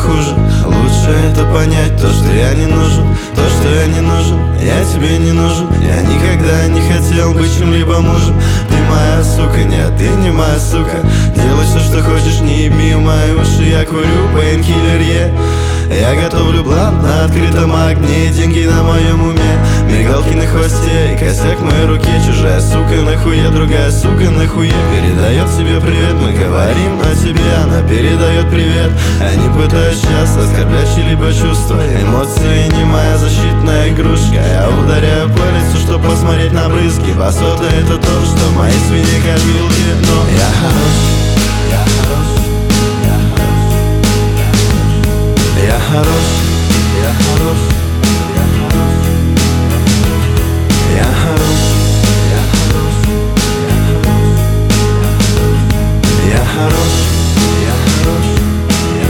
хуже. Лучше это понять, то, что я не нужен, то, что я не нужен, я тебе не нужен. Я никогда не хотел быть чьим-либо мужем. Ты моя сука, нет, ты не моя сука. Делай все, что хочешь, не еби в мои уши. Я курю пейнкиллер, я готовлю блант на открытом огне. Деньги на моем уме, мигалки на хвосте и косяк в моей руке. Чужая сука нахуя, другая сука нахуя передает тебе привет. Мы говорим о тебе, она передает привет. Я не пытаюсь сейчас оскорблять чьи-либо чувства. Эмоции не моя защитная игрушка. Я ударяю по лицу, чтоб посмотреть на брызги. Басота — это то, что в моей свине копилки. Но я хорош, я хорош, я хорош, я хорош, я хорош, я хорош, я хорош, я хорош, я хорош, я хорош, я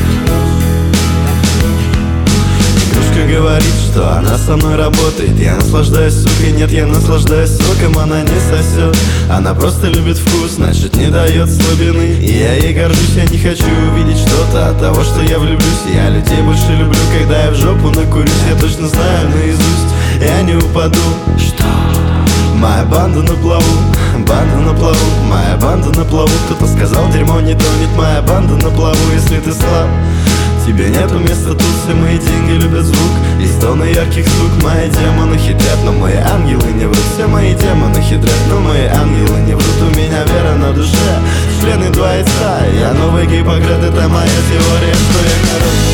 хорош. Игрушка говорит, что она со мной работает. Я наслаждаюсь сукой, нет, я наслаждаюсь соком. Она не сосет, она просто любит вкус, значит не дает слабины. И я ей горжусь, я не хочу увидеть что-то от того, что я влюблюсь. Я людей больше люблю, когда я в жопу накурюсь. Я точно знаю наизусть, я не упаду. Что? Моя банда на плаву, банда на плаву, моя банда на плаву. Кто-то сказал, дерьмо не тонет, моя банда на плаву. Если ты слаб, тебе нету места тут. Все мои деньги любят звук и стоны ярких звук. Мои демоны хитрят, но мои ангелы не врут. Все мои демоны хитрят, но мои ангелы не врут. У меня вера на душе, члены 2 яйца. Я новый Гиппократ, это моя теория, что я хорош.